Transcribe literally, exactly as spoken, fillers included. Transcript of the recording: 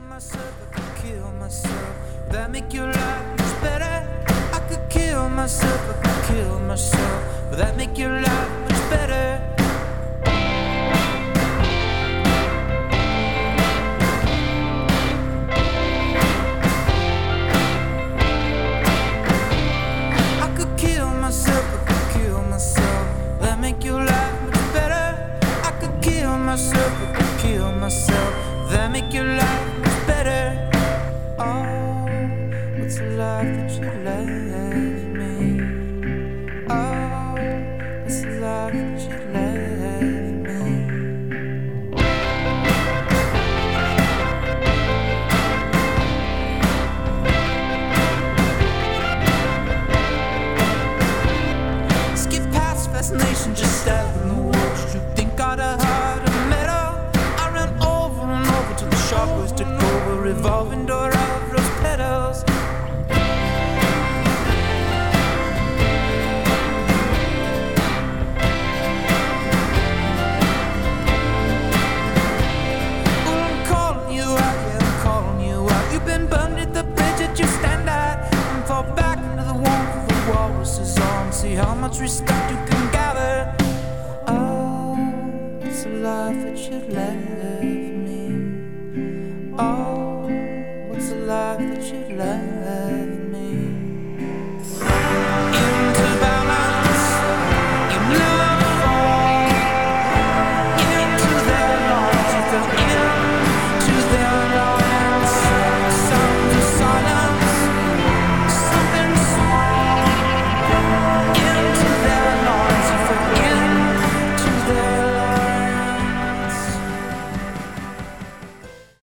myself, I could kill myself. That make your life much better. I could kill myself, I could kill myself. Would that make your life much better? I could kill myself, I could kill myself. That make your life much better. I could kill myself, I could kill myself. That make your life much better. Oh, what's the life that you left me? Oh, what's the life that you left me? Skip past fascination, just step in the woods. You think I'd have heart of metal? I ran over and over till the shoppers took over, revolving door of rose petals. Well, I'm calling you out, yeah, I'm calling you out. You've been burned at the bridge that you stand at, and fall back into the warmth of the walrus's arms. See how much respect you can gather. Oh, it's a life that you left.